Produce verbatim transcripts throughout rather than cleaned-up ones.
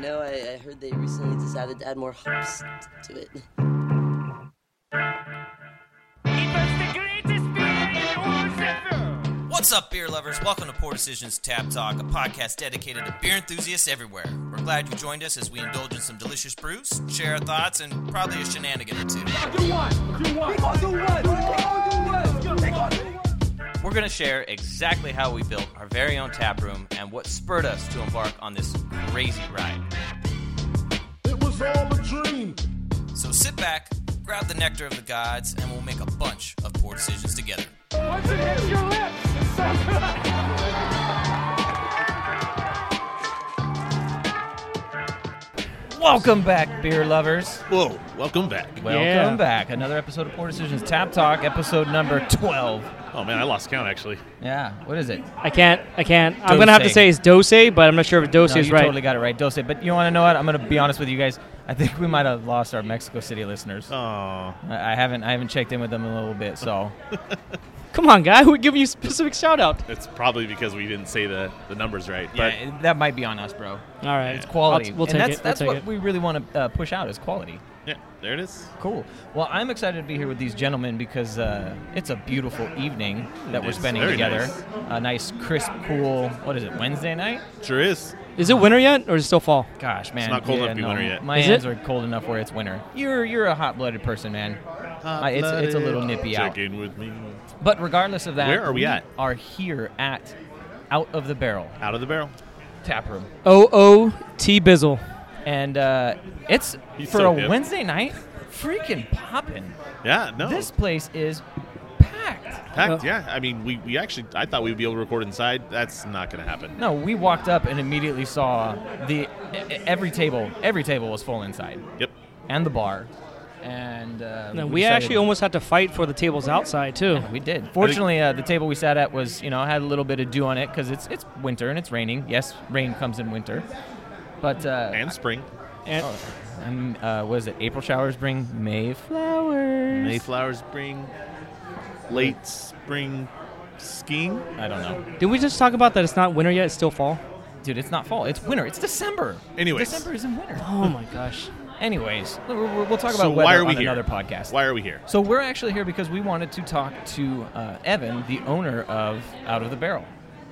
know, I, I heard they recently decided to add more hops to it. What's up, beer lovers? Welcome to Poor Decisions Tap Talk, a podcast dedicated to beer enthusiasts everywhere. We're glad you joined us as we indulge in some delicious brews, share our thoughts, and probably a shenanigan or two. We're going to share exactly how we built our very own tap room and what spurred us to embark on this crazy ride. It was all a dream. So sit back, grab the nectar of the gods, and we'll make a bunch of poor decisions together. Once it hits your lips, it's so good. Welcome back, beer lovers. Whoa, welcome back. Welcome Yeah. back. Another episode of Poor Decisions Tap Talk, episode number twelve. Oh man, I lost count actually. Yeah, what is it? I can't. I can't. I'm gonna have to Dose. say it's Dose, but I'm not sure if Dose No, is you right. totally got it right, Dose. But you want to know what? I'm going to be honest with you guys. I think we might have lost our Mexico City listeners. Oh, I I haven't I haven't checked in with them in a little bit, so. Come on, guy. We're giving you a specific shout out. it's probably because we didn't say the, the numbers right. But Yeah, that might be on us, bro. All right. It's quality. I'll, we'll and take that's it. that's we'll what take it. we really want to uh, push out is quality. yeah, there it is. Cool. Well, I'm excited to be here with these gentlemen because uh, it's a beautiful evening that It we're is. spending Very together. nice. A nice, crisp, cool, what is it, Wednesday night? Sure is. Is it winter yet, or is it still fall? Gosh, man. not cold yeah, enough to be no, winter yet. My Is hands it? are cold enough where it's winter. You're you're a hot-blooded person, man. Uh, it's it's a little nippy out. Check in with me. But regardless of that, Where are we at? Are here at Out of the Barrel Out of the barrel. Tap Room, O O T Bizzle. and uh, it's He's for so a hip. Wednesday night, freaking popping. Yeah, no. This place is packed. Packed, yeah. I mean, we, we actually, I thought we'd be able to record inside. That's not going to happen. No, we walked up and immediately saw the e- every table. Every table was full inside, Yep. and the bar. And uh, No, we decided- actually almost had to fight for the tables outside too. We did. Fortunately, uh, the table we sat at was, you know, had a little bit of dew on it because it's it's winter and it's raining. Yes, rain comes in winter, but uh, And spring. And and uh, was it April showers bring May flowers? Mayflowers bring late spring skiing. I don't know, did we just talk about that? It's not winter yet. It's still fall. dude. It's not fall. It's winter. It's December. Anyways. December is in winter. Oh my gosh. Anyways, we'll, we'll we'll talk about So weather why are we on here? another podcast. Why are we here? So we're actually here because we wanted to talk to uh, Evan, the owner of Out of the Barrel.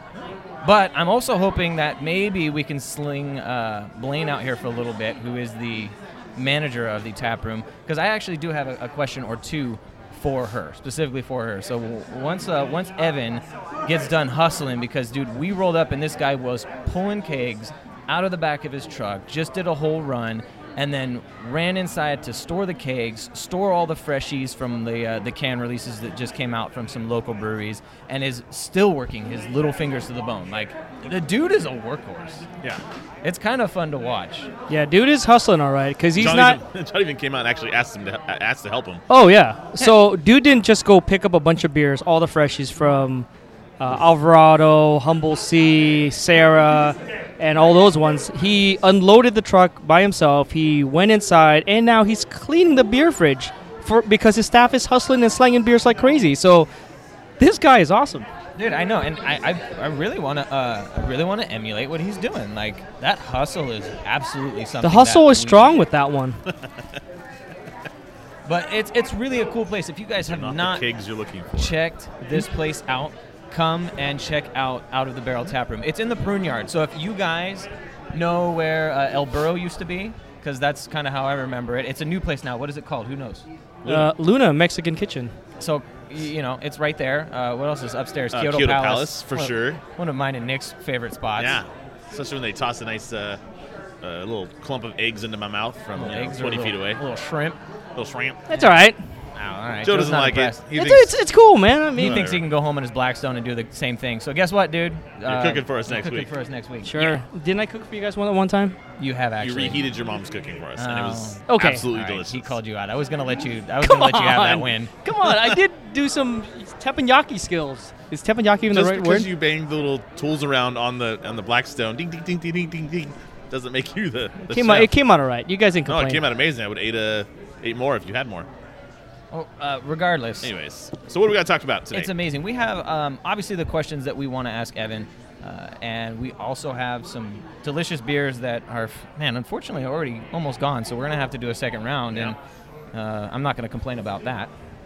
But I'm also hoping that maybe we can sling uh, Blaine out here for a little bit, who is the manager of the tap room, because I actually do have a, a question or two for her, specifically for her. So w- once uh, once Evan gets done hustling, because, dude, we rolled up and this guy was pulling kegs out of the back of his truck, just did a whole run, and then ran inside to store the kegs, store all the freshies from the uh, the can releases that just came out from some local breweries, and is still working his little fingers to the bone. Like, the dude is a workhorse. Yeah. It's kind of fun to watch. Yeah, dude is hustling all right because he's John, not. even, John even came out and actually asked him to asked to help him. Oh yeah. So dude didn't just go pick up a bunch of beers, all the freshies from uh, Alvarado, Humble Sea, Sarah, and all those ones. He unloaded the truck by himself. He went inside, and now he's cleaning the beer fridge for because his staff is hustling and slanging beers like crazy. So this guy is awesome. Dude, I know, and I I, I really want to uh, I really want to emulate what he's doing. Like, that hustle is absolutely something. The hustle that is we- strong with that one. But it's it's really a cool place. If you guys have Not, not the kegs you're looking for. checked this place out, come and check out Out of the Barrel Tap Room. It's in the Prune Yard. So if you guys know where uh, El Burro used to be, because that's kind of how I remember it. It's a new place now. What is it called? Who knows? Uh, Luna Mexican Kitchen. So, y- you know, it's right there. Uh, what else is upstairs? Uh, Kyoto, Kyoto Palace. Palace, for One of- sure. One of mine and Nick's favorite spots. Yeah. Especially when they toss a nice uh, uh, little clump of eggs into my mouth from you Little know, eggs or twenty a feet little, away. little shrimp. Little shrimp. That's all right. Oh, all right. Joe Joe's doesn't not like impressed. it. He It's, thinks it's, it's cool, man. I He mean, thinks he can go home in his Blackstone and do the same thing. So guess what, dude? You're cooking for us next cooking week. for us next week. sure. Didn't I cook for you guys one at one time? You have you actually. reheated your mom's cooking for us, and it was Oh. Okay. absolutely All right, delicious. he called you out. I was gonna let you. I was Come gonna let you have that on. win. Come on, I did do some teppanyaki skills. Is teppanyaki even Just the right because word? you banged the little tools around on the on the Blackstone, ding ding ding ding ding ding ding, doesn't make you the. the came out, chef. it came out all right. You guys didn't No, complain. it came out amazing. I would ate a ate more if you had more. Oh, uh, regardless, Anyways, so what do we got to talk about today? it's amazing. We have um, obviously the questions that we want to ask Evan. Uh, and we also have some delicious beers that are, man, unfortunately already almost gone. So we're going to have to do a second round, and uh, I'm not going to complain about that.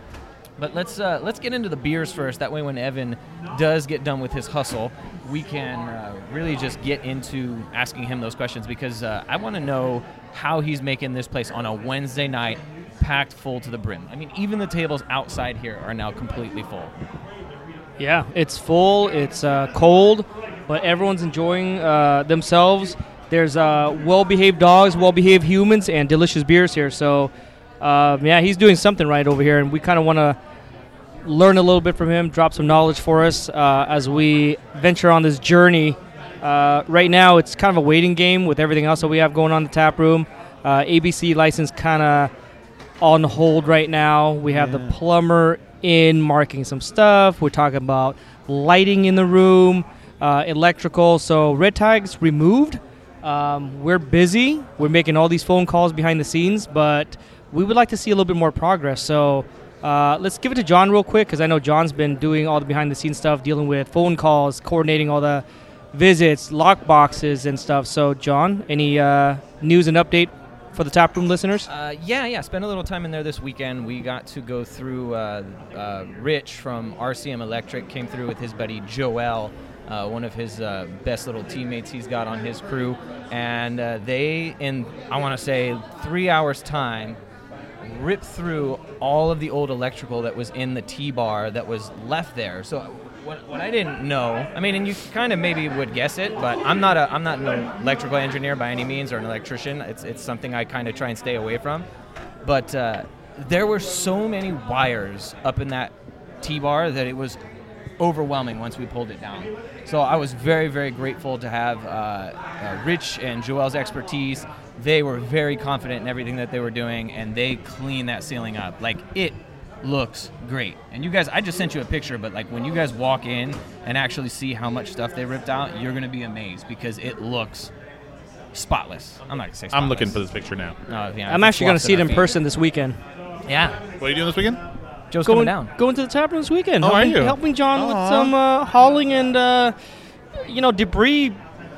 But let's uh, let's get into the beers first. That way when Evan does get done with his hustle, we can uh, really just get into asking him those questions, because uh, I want to know how he's making this place on a Wednesday night packed full to the brim. I mean, even the tables outside here are now completely full. Yeah, it's full, it's uh, cold, but everyone's enjoying uh, themselves. There's uh, well-behaved dogs, well-behaved humans, and delicious beers here. So, uh, yeah, he's doing something right over here, and we kind of want to learn a little bit from him, drop some knowledge for us uh, as we venture on this journey. Uh, right now, it's kind of a waiting game with everything else that we have going on in the tap room. Uh, A B C license kind of on hold right now. We have yeah. the plumber in marking some stuff. We're talking about lighting in the room, uh, electrical. So red tags removed. Um, we're busy. We're making all these phone calls behind the scenes, but we would like to see a little bit more progress. So uh, let's give it to John real quick, because I know John's been doing all the behind the scenes stuff, dealing with phone calls, coordinating all the visits, lock boxes and stuff. So John, any uh, news and update for the taproom listeners? Uh, yeah, yeah. Spent a little time in there this weekend. We got to go through. Uh, uh, Rich from R C M Electric came through with his buddy Joel, uh, one of his uh, best little teammates he's got on his crew, and uh, they, in I want to say three hours time, ripped through all of the old electrical that was in the T-bar that was left there. So what, what I didn't know, I mean, and you kind of maybe would guess it, but I'm not a I'm not an electrical engineer by any means, or an electrician. It's it's something I kind of try and stay away from. But uh, there were so many wires up in that T-bar that it was overwhelming once we pulled it down. So I was very, very grateful to have uh, uh, Rich and Joel's expertise. They were very confident in everything that they were doing, and they cleaned that ceiling up. Like, it looks great. And you guys, I just sent you a picture, but like when you guys walk in and actually see how much stuff they ripped out, you're going to be amazed, because it looks spotless. I'm not going to say spotless. I'm looking for this picture now. Uh, yeah, I'm actually going to see it in person this weekend. Yeah. What are you doing this weekend? Joe's going, coming down. Going to the tap room this weekend. Oh, helping, are you? Helping John Aww. with some uh, hauling and, uh, you know, debris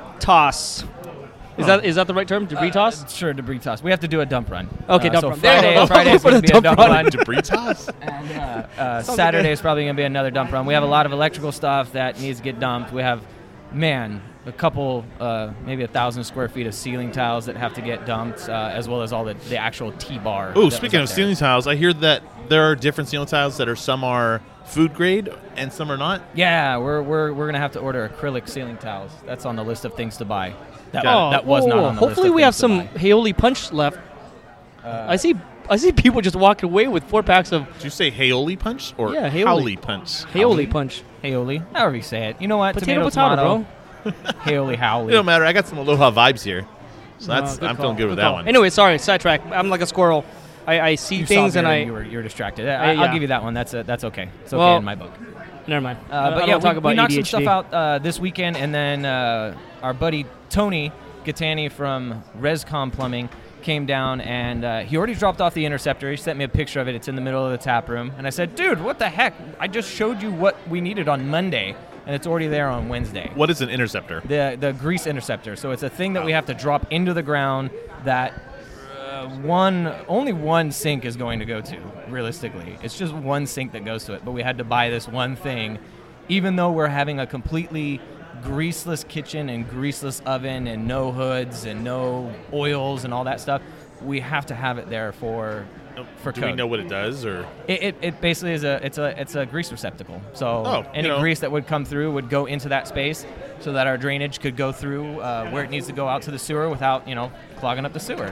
toss. Is that is that the right term? Debris Uh, toss? Sure, debris toss. We have to do a dump run. Okay, uh, dump so run. Friday, Oh, Friday's put going a to be a dump dump run. run. Debris toss. And uh, uh, Sounds Saturday like is probably going to be another dump run. We have a lot of electrical stuff that needs to get dumped. We have, man, a couple, uh, maybe a thousand square feet of ceiling tiles that have to get dumped, uh, as well as all the, the actual T-bar. Oh, speaking of ceiling tiles, I hear that there are different ceiling tiles that are some are food grade and some are not. Yeah, we're we're we're gonna have to order acrylic ceiling tiles. That's on the list of things to buy. That, Got that was not whoa, on the hopefully list of we have things some to buy. Haoli punch left. Uh, I see I see people just walking away with four packs of Did you say Haoli punch or Yeah, Haoli. Howley punch? Haoli punch. Haoli, however you say it. You know what? Potato, tomato, potato, tomato. Haoli, Howley. It don't matter. I got some Aloha vibes here, so that's No, good I'm call, feeling good with that call. one. Anyway, sorry, sidetrack. I'm like a squirrel. I, I see You things saw and beer I. you were you're distracted. I, Uh, yeah. I'll give you that one. That's a, that's okay. It's okay Well, in my book. Never mind. Uh, I but don't yeah, talk we, about we knocked A D H D. some stuff out uh, this weekend, and then uh, our buddy Tony Gattani from Rescom Plumbing came down, and uh, he already dropped off the interceptor. He sent me a picture of it. It's in the middle of the tap room, and I said, "Dude, what the heck? I just showed you what we needed on Monday, and it's already there on Wednesday." What is an interceptor? The the grease interceptor. So it's a thing that we have to drop into the ground that uh, one only one sink is going to go to. Realistically, it's just one sink that goes to it. But we had to buy this one thing, even though we're having a completely greaseless kitchen and greaseless oven and no hoods and no oils and all that stuff. We have to have it there for for Do code. we know what it does, or It, it, it basically is a it's a it's a grease receptacle. So Oh, any you know. grease that would come through would go into that space, so that our drainage could go through uh, where it needs to go out to the sewer without you know clogging up the sewer.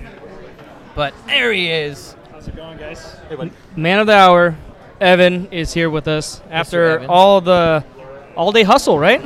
But there he is. How's it going, guys? Man of the hour, Evan is here with us after Evan. all the all day hustle, right?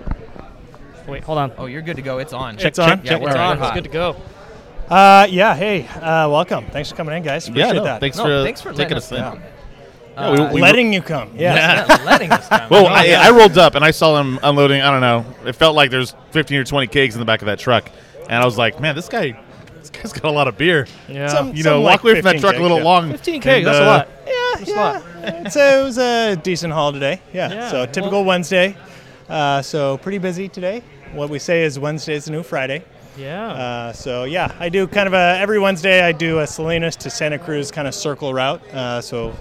Wait, hold on. Oh, you're good to go. It's on. It's on? Yeah, Check. we're It's on. we're It's hot. good to go. Uh, yeah, hey, uh, welcome. Thanks for coming in, guys. Appreciate yeah, no, that. thanks No, for thanks for taking letting us us in. come. Yeah, we- Uh, we- Letting you come. Yeah. yeah, letting us come. Well, Oh, I, yeah. I rolled up and I saw them unloading. I don't know. It felt like there's fifteen or twenty kegs in the back of that truck, and I was like, man, this guy, this guy's got a lot of beer. Yeah. Some- You know, Something walk like away from that fifteen truck a kegs, little yeah. long. fifteen kegs, and, that's uh, a lot. Yeah, That's a lot. yeah. So it was a decent haul today. Yeah. Yeah, So typical Wednesday. Uh, so pretty busy today. What we say is Wednesday is the new Friday. Yeah. Uh, so yeah, I do kind of a every Wednesday I do a Salinas to Santa Cruz kind of circle route. Uh, so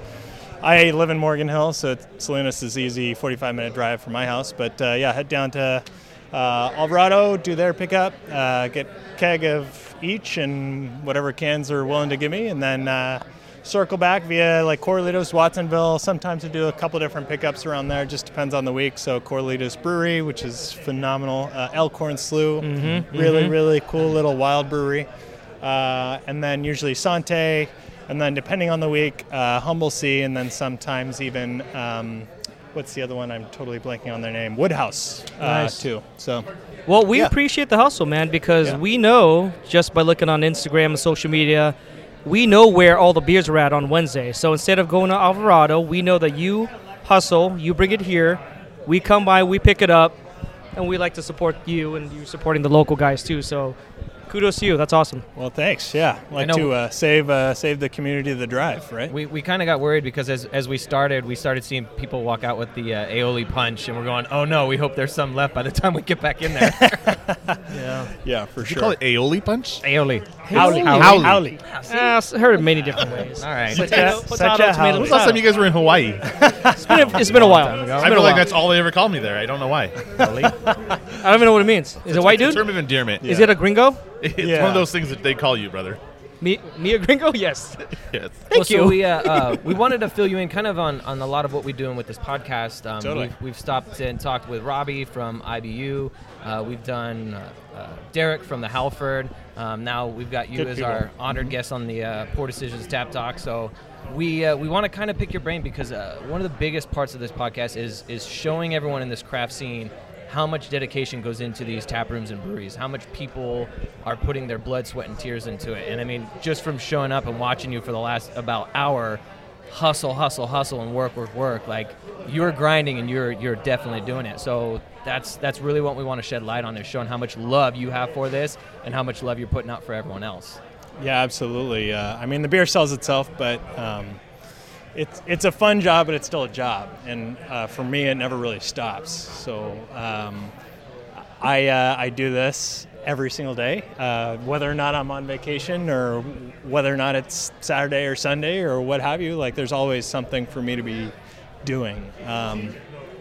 I live in Morgan Hill, so it's, Salinas is easy, forty-five minute drive from my house. But uh, yeah, head down to uh, Alvarado, do their pickup, uh, get a keg of each and whatever cans they're willing to give me, and then uh, circle back via like Corralitos, Watsonville. Sometimes I do a couple different pickups around there, just depends on the week. So Corralitos Brewery, which is phenomenal. Uh, Elkhorn Slough, Mm-hmm, really, mm-hmm. really cool little wild brewery. Uh, and then usually Sante, and then depending on the week, uh, Humble Sea, and then sometimes even, um, what's the other one? I'm totally blanking on their name. Woodhouse, uh, Nice. too. So Well, we Yeah. appreciate the hustle, man, because Yeah. we know, just by looking on Instagram and social media, we know where all the beers are at on Wednesday. So instead of going to Alvarado, we know that you hustle, you bring it here, we come by, we pick it up, and we like to support you, and you supporting the local guys too. So kudos to you. That's awesome. Well, thanks. Yeah, like know- to uh, save uh, save the community the drive, right? We, we kind of got worried because as, as we started, we started seeing people walk out with the uh, aioli punch, and we're going, oh no, we hope there's some left by the time we get back in there. Yeah. Yeah, for You sure. call it aioli punch? aioli. Howley. Howley. Howley. I've heard it many different ways. All right. Such Potato, a- potato, such a tomato, Howley. When was the last time you guys were in Hawaii? It's been a, it's been a while. time ago. It's I been feel a like while. that's all they ever called me there. I don't know why. I don't even know what it means. Is it a white It's a dude? term of endearment. Is it a gringo? It's Yeah. one of those things that they call you, brother. Me, me a gringo? Yes. Yes. Thank well, you. So we, uh, uh, we wanted to fill you in kind of on, on a lot of what we're doing with this podcast. Um, Totally. we've, we've stopped and talked with Robbie from I B U. Uh, we've done uh, uh, Derek from the Halford. Um, now we've got you Good as people. our honored guest on the uh, Poor Decisions Tap Talk. So we uh, we want to kind of pick your brain because uh, one of the biggest parts of this podcast is is showing everyone in this craft scene how much dedication goes into these tap rooms and breweries, how much people are putting their blood, sweat, and tears into it. And I mean, just from showing up and watching you for the last about hour, hustle, hustle, hustle, and work, work, work, like you're grinding and you're you're definitely doing it. So that's that's really what we want to shed light on, is showing how much love you have for this and how much love you're putting out for everyone else. Yeah, absolutely. Uh, I mean, the beer sells itself, but um, it's it's a fun job, but it's still a job. And uh, for me, it never really stops. So um, I uh, I do this every single day, uh, whether or not I'm on vacation or whether or not it's Saturday or Sunday or what have you. Like, there's always something for me to be doing. Um,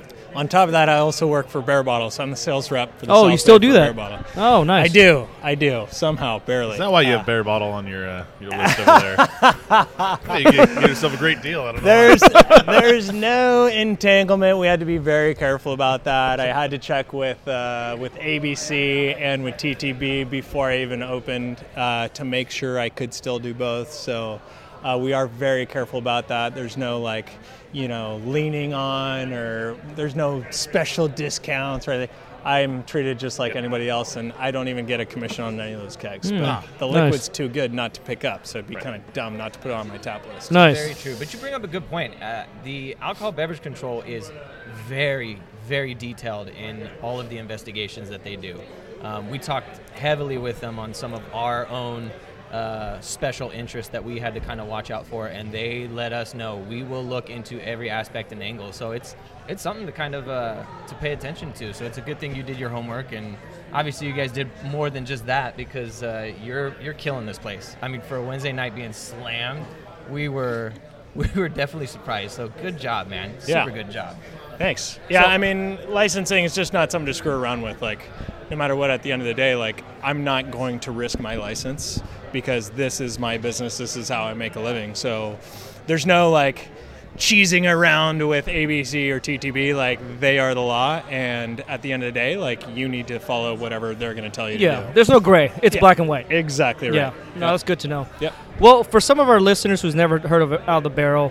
on top of that, I also work for Bear Bottle, so I'm the sales rep for the Oh, you South still Bay do for that? Bear Bottle. Oh, nice. I do, I do somehow, barely. Is that why you Uh, have Bear Bottle on your uh, your list over there? Hey, you get, get yourself a great deal. I don't know. There's there's no entanglement. We had to be very careful about that. I had to check with uh, with A B C and with T T B before I even opened uh, to make sure I could still do both. So uh, we are very careful about that. There's no like, you know, leaning on, or there's no special discounts or anything. I'm treated just like anybody else, and I don't even get a commission on any of those kegs. But the Nice. liquid's too good not to pick up, so it'd be kind of dumb not to put it on my tap list. Nice. Very true. But you bring up a good point. Uh, the alcohol beverage control is very, very detailed in all of the investigations that they do. Um, we talked heavily with them on some of our own uh, special interests that we had to kind of watch out for, and they let us know we will look into every aspect and angle. So it's it's something to kind of uh, to pay attention to. So it's a good thing you did your homework, and obviously you guys did more than just that, because uh, you're you're killing this place. I mean, for a Wednesday night being slammed, we were we were definitely surprised. So good job, man. Yeah. Super good job. Thanks. Yeah, So- I mean, licensing is just not something to screw around with. Like, no matter what, at the end of the day, like, I'm not going to risk my license because this is my business. This is how I make a living. So there's no, like, cheesing around with A B C or T T B. Like, they are the law. And at the end of the day, like, you need to follow whatever they're going to tell you Yeah, to do. there's no gray. It's Yeah. black and white. Exactly right. Yeah, no, that's good to know. Yep. Well, for some of our listeners who's never heard of Out of the Barrel,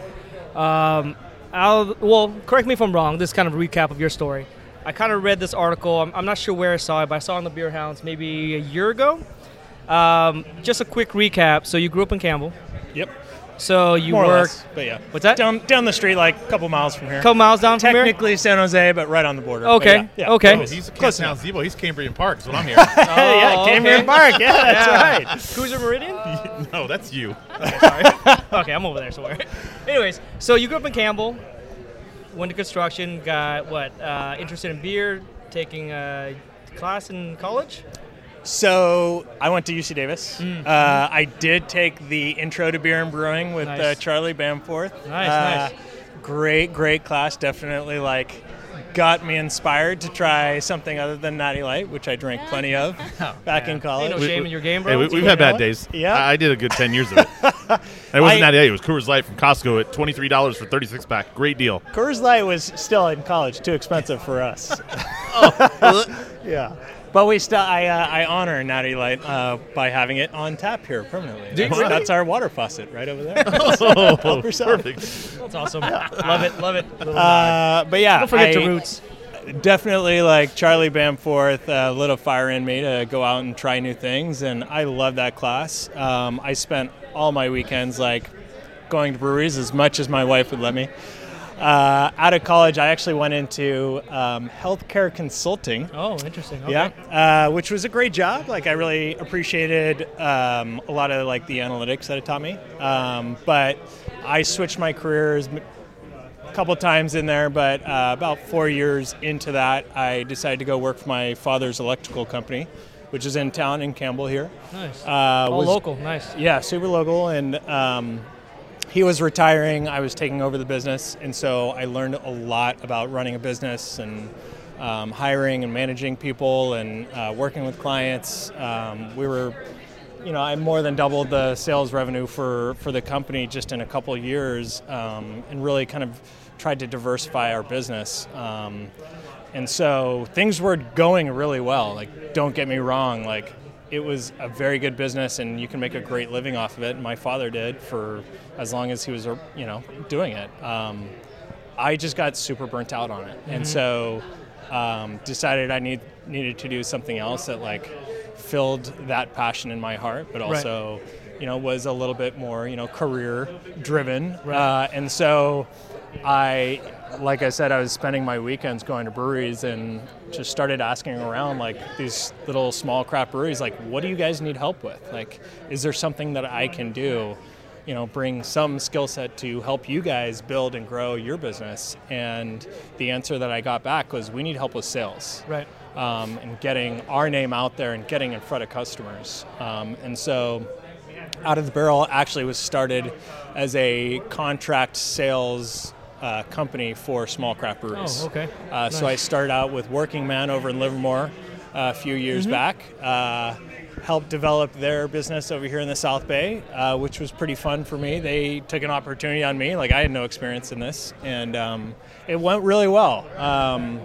um, out of, well, correct me if I'm wrong. This is kind of a recap of your story. I kind of read this article. I'm, I'm not sure where I saw it, but I saw it on the Beer Hounds maybe a year ago. Um, just a quick recap. So you grew up in Campbell. Yep. So you More or worked less. But yeah. What's that? Down, down the street, like, a couple miles from here. a couple miles down from here. Technically San Jose, but right on the border. But Okay, yeah, yeah. okay. Oh, he's Close Close Zebo. He's Cambrian Park. Is what I'm hearing. Hey, yeah, Oh, Cambrian okay. Park. Yeah, that's Yeah. right. Cruiser Meridian? No, that's you. Okay, I'm over there somewhere. Anyways, so you grew up in Campbell. went to construction, got what, uh, interested in beer, taking a class in college? So I went to U C Davis. Mm. Uh, I did take the Intro to Beer and Brewing with Nice. uh, Charlie Bamforth. Nice, uh, nice. Great, great class. Definitely like got me inspired to try something other than Natty Light, which I drank plenty of back in college. Ain't no shame in your game, bro. Hey, we, It's we've good. had bad know? days. Yeah. I, I did a good ten years of it. And it wasn't I- Natty Light. It was Coors Light from Costco at twenty-three dollars for thirty-six pack. Great deal. Coors Light was still in college, too expensive for us. Yeah. But we still, I, uh, I honor Natty Light uh, by having it on tap here permanently. Do you That's, really? that's our water faucet right over there. Oh, Help yourself. perfect. That's awesome. Love it, love it. Little Uh, but yeah, Don't forget I- your roots. Definitely, like Charlie Bamforth uh, lit a fire in me to go out and try new things, and I love that class. Um, I spent all my weekends like going to breweries as much as my wife would let me. Uh, out of college, I actually went into um, healthcare consulting. Oh, interesting. Okay. Yeah, uh, which was a great job. Like I really appreciated um, a lot of like the analytics that it taught me. Um, but I switched my careers a couple times in there. But uh, about four years into that, I decided to go work for my father's electrical company, which is in town in Campbell here. Nice. Uh, All was- local. Nice. Yeah, super local, and um, he was retiring. I was taking over the business, and so I learned a lot about running a business and um, hiring and managing people and uh, working with clients. Um, we were, you know, I more than doubled the sales revenue for, for the company just in a couple of years, um, and really kind of tried to diversify our business. Um, and so things were going really well. Like, don't get me wrong, like it was a very good business and you can make a great living off of it. My father did for as long as he was, you know, doing it. Um, I just got super burnt out on it. And so um, decided I need, needed to do something else that like filled that passion in my heart, but also, you know, was a little bit more, you know, career driven. Uh, and so I, like I said, I was spending my weekends going to breweries and just started asking around like these little small craft breweries, like, what do you guys need help with? Like, is there something that I can do, you know, bring some skill set to help you guys build and grow your business? And the answer that I got back was, we need help with sales. Right. Um, and getting our name out there and getting in front of customers. Um, and so Out of the Barrel actually was started as a contract sales uh, company for small craft breweries. Oh, okay. Uh, So I started out with Working Man over in Livermore uh, a few years Mm-hmm. back. Uh, helped develop their business over here in the South Bay, uh, which was pretty fun for me. They took an opportunity on me. Like, I had no experience in this, and um, it went really well. Um,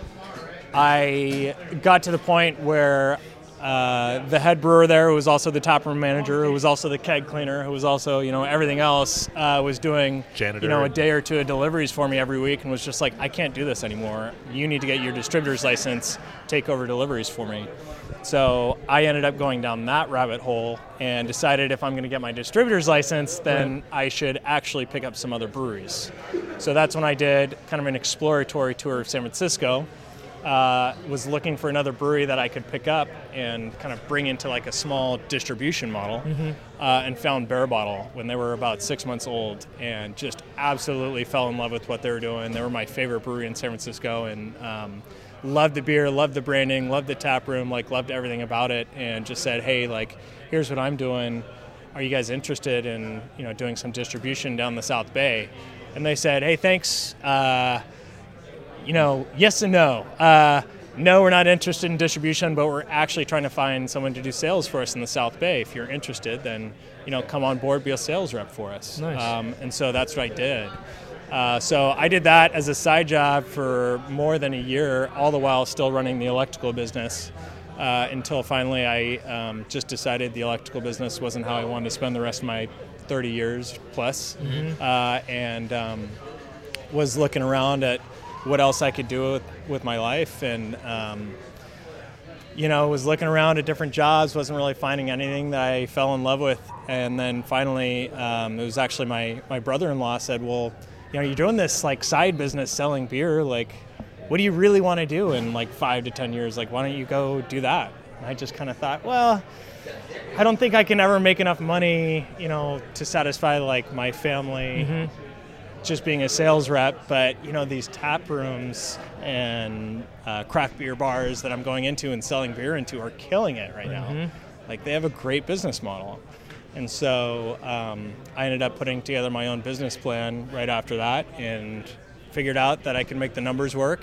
I got to the point where uh, the head brewer there, who was also the taproom manager, who was also the keg cleaner, who was also, you know, everything else, uh, was doing, Janitor. you know, a day or two of deliveries for me every week, and was just like, I can't do this anymore. You need to get your distributor's license, take over deliveries for me. So I ended up going down that rabbit hole and decided if I'm going to get my distributor's license, then I should actually pick up some other breweries. So that's when I did kind of an exploratory tour of San Francisco. Uh, was looking for another brewery that I could pick up and kind of bring into like a small distribution model, uh, and found Bear Bottle when they were about six months old, and just absolutely fell in love with what they were doing. They were my favorite brewery in San Francisco, and um, loved the beer, loved the branding, loved the tap room, like loved everything about it, and just said, hey, like, here's what I'm doing. Are you guys interested in, you know, doing some distribution down the South Bay? And they said, hey, thanks. Uh, you know, yes and no. Uh, no, we're not interested in distribution, but we're actually trying to find someone to do sales for us in the South Bay. If you're interested, then, you know, come on board, be a sales rep for us. Nice. Um, and so that's what I did. Uh, so I did that as a side job for more than a year, all the while still running the electrical business, uh, until finally I um, just decided the electrical business wasn't how I wanted to spend the rest of my thirty years plus, Mm-hmm. uh, and um, was looking around at what else I could do with, with my life, and um, you know, was looking around at different jobs, wasn't really finding anything that I fell in love with, and then finally, um, it was actually my, my brother-in-law said, well, you know, you're doing this like side business selling beer, like, what do you really want to do in like five to ten years? Like, why don't you go do that? And I just kind of thought, well, I don't think I can ever make enough money, you know, to satisfy like my family. just being a sales rep, but you know, these tap rooms and uh, craft beer bars that I'm going into and selling beer into are killing it right Mm-hmm. now. Like, they have a great business model. And so um, I ended up putting together my own business plan right after that and figured out that I could make the numbers work,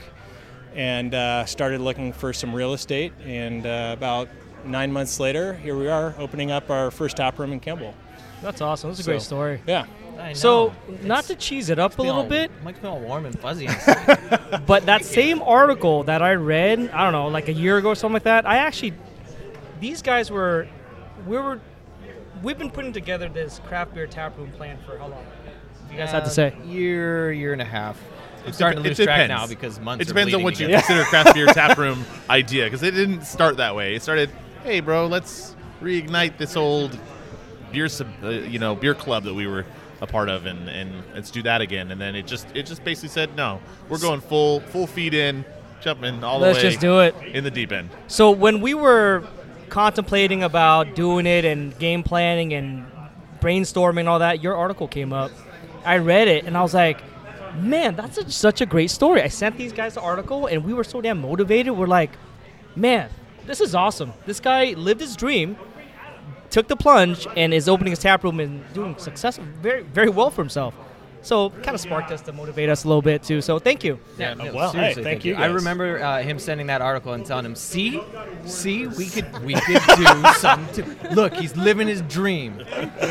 and uh, started looking for some real estate. And uh, about nine months later, here we are opening up our first tap room in Campbell. That's awesome. That's a So, great story. Yeah. I know. So, not It's- to cheese it up a little all- bit, Makes me all warm and fuzzy inside. but that same article that I read, I don't know, like a year ago or something like that, I actually, these guys were, we were, we've been putting together this craft beer tap room plan for how long? You guys have to say. Year, year and a half. I'm It starting to dep- lose it track depends. now because months It are depends on bleeding what you together. consider craft beer tap room idea, because it didn't start that way. It started, hey, bro, let's reignite this old beer, sub, uh, you know, beer club that we were a part of, and, and let's do that again. And then it just it just basically said, no, we're going full full feet in, jumping all Let's the way just do it. in the deep end. So when we were contemplating about doing it and game planning and brainstorming and all that, your article came up. I read it and I was like, man, that's a, such a great story. I sent these guys the article and we were so damn motivated. We're like, man, this is awesome. This guy lived his dream, took the plunge, and is opening his tap room and doing success very, very well for himself. So kind of sparked us to motivate us a little bit too. So thank you. Yeah, Oh, no, well, hey, seriously, thank you I guys. remember uh, him sending that article and telling him, "See, see, we could, we could do something. To, look, he's living his dream."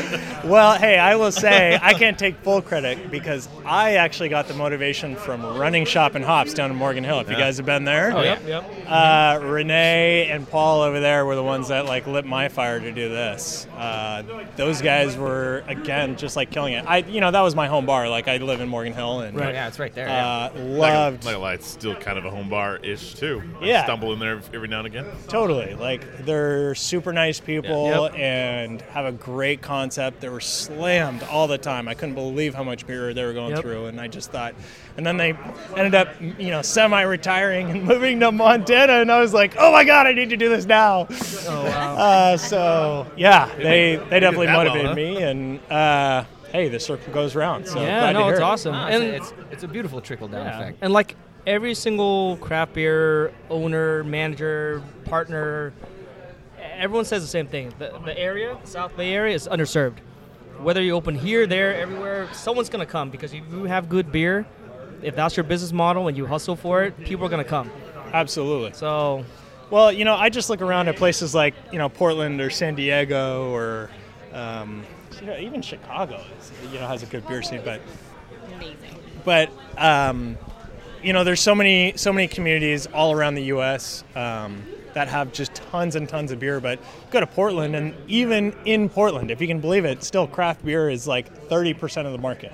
Well, hey, I will say I can't take full credit because I actually got the motivation from running Shop and Hops down in Morgan Hill. If you guys have been there, Oh, yeah. Yep. uh, Renee and Paul over there were the ones that like lit my fire to do this. Uh, those guys were again just like killing it. I, you know, that was my home bar. Like I live in Morgan Hill, and Oh, yeah, it's right there. yeah. uh, loved Like, like it's still kind of a home bar ish too. I Yeah. stumble in there every now and again. totally. Like they're super nice people Yep. and have a great concept. They were slammed all the time. I couldn't believe how much beer they were going Yep. through, and I just thought. And then they ended up, you know, semi-retiring and moving to Montana, and I was like, oh my god, I need to do this now. Oh, wow. Uh, so yeah, they they definitely that well, motivated huh? me, and uh, hey, the circle goes round. So Yeah, glad to no, hear it's it. awesome. No, and it's, it's it's a beautiful trickle down Yeah. effect. And like every single craft beer owner, manager, partner, everyone says the same thing. The, the area, the South Bay area, is underserved. Whether you open here, there, everywhere, someone's going to come because if you have good beer, if that's your business model and you hustle for it, people are going to come. Absolutely. So, Well, you know, I just look around at places like, you know, Portland or San Diego or um, you know, even Chicago, is, you know, has a good beer scene. But, Amazing. but um, you know, there's so many so many communities all around the U S um, that have just tons and tons of beer. But go to Portland, and even in Portland, if you can believe it, still craft beer is like thirty percent of the market,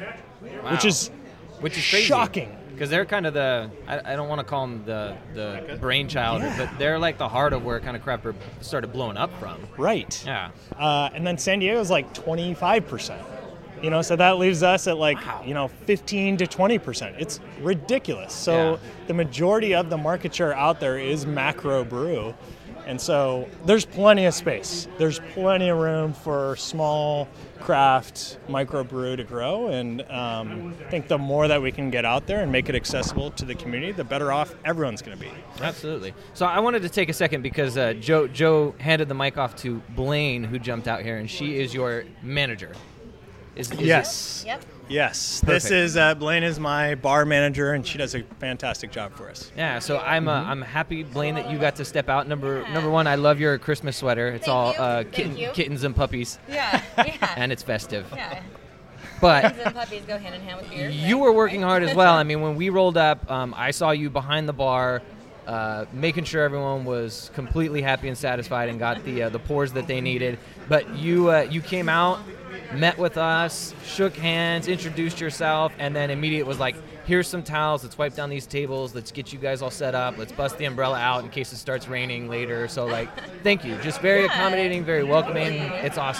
which Wow. is Which is crazy. shocking. Because they're kind of the, I, I don't want to call them the, the brainchild, Yeah. but they're like the heart of where kind of craft beer started blowing up from. Right. Yeah. Uh, and then San Diego's like twenty-five percent. You know, so that leaves us at like, you know, fifteen to twenty percent. It's ridiculous. So Yeah. the majority of the market share out there is macro brew. And so there's plenty of space. There's plenty of room for small craft microbrew to grow. And um, I think the more that we can get out there and make it accessible to the community, the better off everyone's going to be. Absolutely. So I wanted to take a second because uh, Joe Joe handed the mic off to Blaine, who jumped out here, and she is your manager. Is, is Yes. Yep. Yes. This Perfect. is uh, Blaine is my bar manager, and she does a fantastic job for us. it- yeah. So I'm uh, Mm-hmm. I'm happy, Blaine, that you got to step out. Number number one, I love your Christmas sweater. It's Thank all you. uh, Thank kitten, you. kittens and puppies, Yeah. Yeah. and it's festive. yeah. But Kittens and puppies go hand in hand with beer. you right? were working Right? hard as well. I mean, when we rolled up, um, I saw you behind the bar, uh, making sure everyone was completely happy and satisfied and got the uh, the pours that they needed. But you uh, you came out, met with us, shook hands, introduced yourself, and then immediate was like, here's some towels, let's wipe down these tables, let's get you guys all set up, let's bust the umbrella out in case it starts raining later. So like, thank you. Just very Yeah. accommodating, very welcoming. Totally. It's awesome. Happy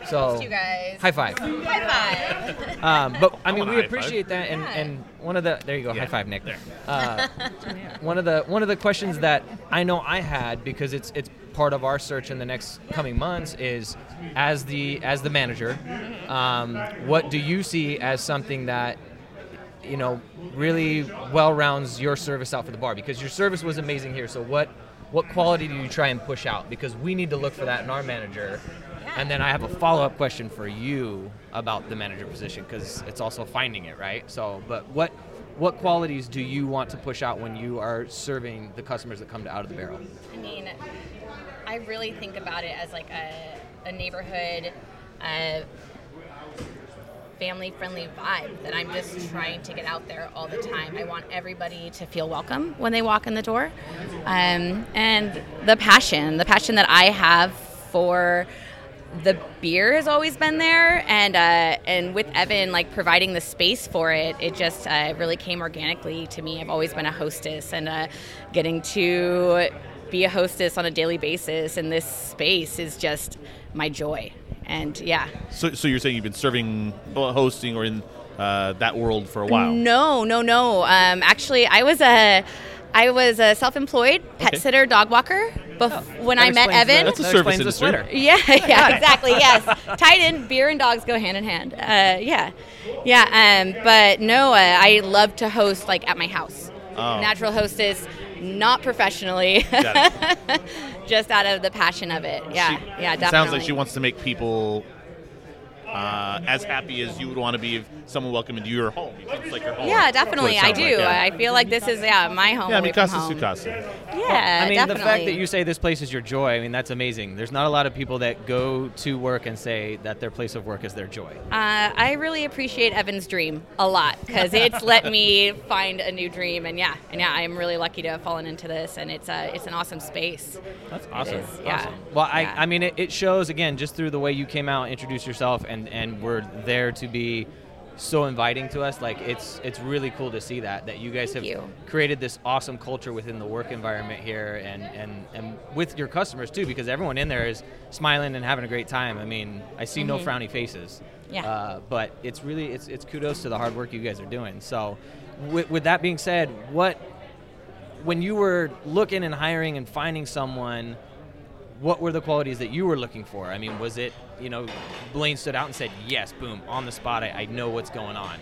So you guys. high five. High five. Um, but I mean, want a we high appreciate that, and, Yeah. and one of the there you go, Yeah. high five, Nick. There. Uh, one of the one of the questions that I know I had, because it's it's part of our search in the next coming months, is as the as the manager, um, what do you see as something that you know really well rounds your service out for the bar? Because your service was amazing here. So what what quality do you try and push out? Because we need to look for that in our manager. And then I have a follow-up question for you about the manager position, because it's also finding it, right? So, but what what qualities do you want to push out when you are serving the customers that come to Out of the Barrel? I mean, I really think about it as like a, a neighborhood, uh, family-friendly vibe that I'm just trying to get out there all the time. I want everybody to feel welcome when they walk in the door. Um, and the passion, the passion that I have for the beer has always been there, and uh, and with Evan like providing the space for it, it just uh, really came organically to me. I've always been a hostess, and uh, getting to be a hostess on a daily basis in this space is just my joy. And yeah. So, so you're saying you've been serving, well, hosting, or in uh, that world for a while? No, no, no. Um, actually, I was a I was a self-employed pet Okay. sitter, dog walker. Bef- when I That met explains the- Evan, That's a that service explains the industry. sweater. Yeah, yeah, exactly. Yes, tied in. Beer and dogs go hand in hand. Uh, yeah, yeah. Um, but no, uh, I love to host like at my house. Oh. Natural hostess, not professionally, Got just out of the passion of it. Yeah, She- yeah, it definitely. sounds like she wants to make people uh, as happy as you would want to be if someone welcomed into your home. It's like your home. Yeah, That's what it definitely. I sounds do. like, yeah. I feel like this is yeah my home. Yeah, away from Mikasa home. Sukasa. Yeah, I mean, definitely. the fact that you say this place is your joy, I mean, that's amazing. There's not a lot of people that go to work and say that their place of work is their joy. Uh, I really appreciate Evan's dream a lot, because it's let me find a new dream, and yeah, and yeah, I'm really lucky to have fallen into this, and it's a it's an awesome space. That's It awesome. is, yeah. Awesome. Well, I, Yeah. I mean, it, it shows, again, just through the way you came out, introduced yourself, and, and were there to be so inviting to us. Like, it's it's really cool to see that, that you guys Thank have you. created this awesome culture within the work environment here, and, and, and with your customers, too, because everyone in there is smiling and having a great time. I mean, I see no frowny faces. Yeah. Uh, but it's really, it's, it's kudos to the hard work you guys are doing. So with, with that being said, what, when you were looking and hiring and finding someone, what were the qualities that you were looking for? I mean, was it, you know, Blaine stood out and said, yes, boom, on the spot, I, I know what's going on.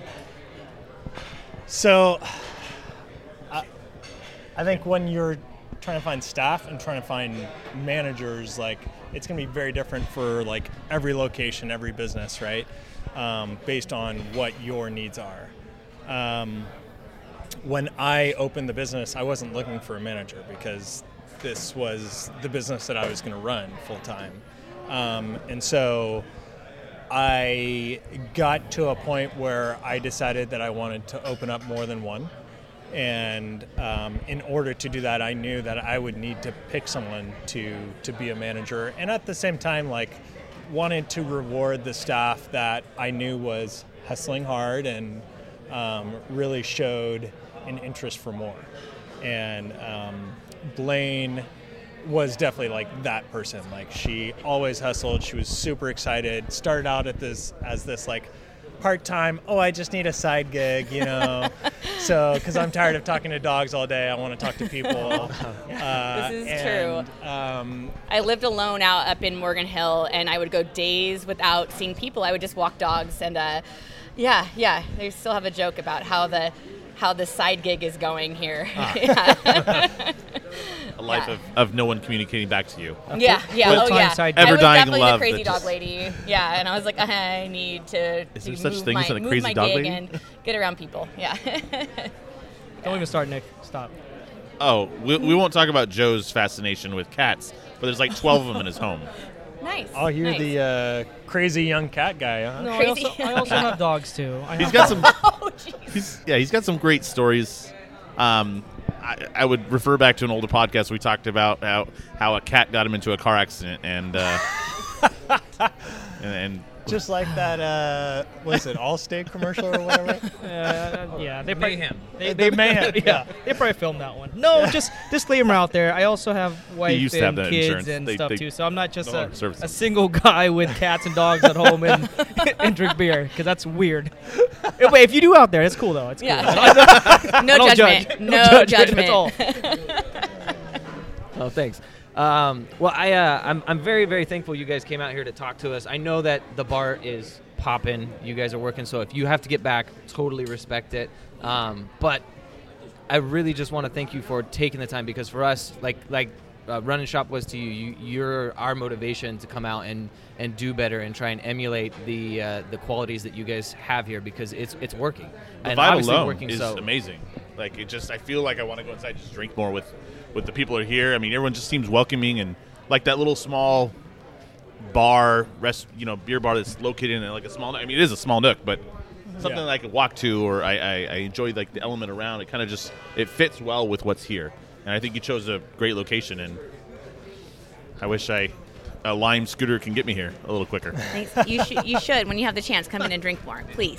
So, I, I think when you're trying to find staff and trying to find managers, like, it's going to be very different for like every location, every business, right? Um, based on what your needs are. Um, when I opened the business, I wasn't looking for a manager because this was the business that I was going to run full time. Um, and so I got to a point where I decided that I wanted to open up more than one. And um, in order to do that, I knew that I would need to pick someone to, to be a manager. And at the same time, like, wanted to reward the staff that I knew was hustling hard and um, really showed an interest for more. And um, Blaine was definitely like that person. Like, she always hustled. She was super excited. Started out at this as this like part-time, oh, I just need a side gig, you know. So, because I'm tired of talking to dogs all day, I want to talk to people. Uh, This is and, true. Um, I lived alone out up in Morgan Hill, and I would go days without seeing people. I would just walk dogs, and uh, yeah, yeah. They still have a joke about how the how the side gig is going here. Yeah. A life Yeah. of, of no one communicating back to you. Yeah, yeah, oh full-time yeah. side I Ever was dying definitely love the crazy that dog just- lady. Yeah, and I was like, I need to, Is to there such move thing my, as a move crazy my dog gig lady? and get around people. Yeah. Don't even start, Nick. Stop. Oh, we, we won't talk about Joe's fascination with cats, but there's like twelve of them in his home. Nice. oh, you're nice. the uh, crazy young cat guy, huh? No, I Crazy. also, I also have dogs too. I He's have got dogs. some. Oh, jeez. He's, yeah, he's got some great stories. Um, I, I would refer back to an older podcast we talked about how, how a cat got him into a car accident, and uh, and, and Just like that, uh, was it Allstate commercial or whatever? Uh, yeah, they probably, Mayhem. They, They may have, yeah, yeah. they probably filmed that one. No, just disclaimer out there. I also have wife used to have and that kids insurance. and They- stuff they too, so I'm not just no a, longer service a them. single guy with cats and dogs at home and, and drink beer because that's weird. Eh, Wait, if you do out there, it's cool though. It's cool. Yeah. no don't judgment. judge. No No judgment. judgment at all. Oh, thanks. Um, well, I, uh, I'm, I'm very, very thankful you guys came out here to talk to us. I know that the bar is popping. You guys are working, so if you have to get back, totally respect it. Um, but I really just want to thank you for taking the time, because for us, like like uh, Run and Shop was to you, you, you're our motivation to come out and, and do better and try and emulate the uh, the qualities that you guys have here, because it's it's working. The and vibe obviously alone working is so amazing. Like, it just, I feel like I want to go inside and just drink more with, with the people who are here. I mean, everyone just seems welcoming, and like that little small bar, rest, you know, beer bar that's located in like a small. I mean, it is a small nook, but something Yeah. that I could walk to, or I, I, I enjoy like the element around. It kind of just it fits well with what's here, and I think you chose a great location. And I wish I a Lime scooter can get me here a little quicker. Thanks. You should. You should when you have the chance. Come in and drink more, please.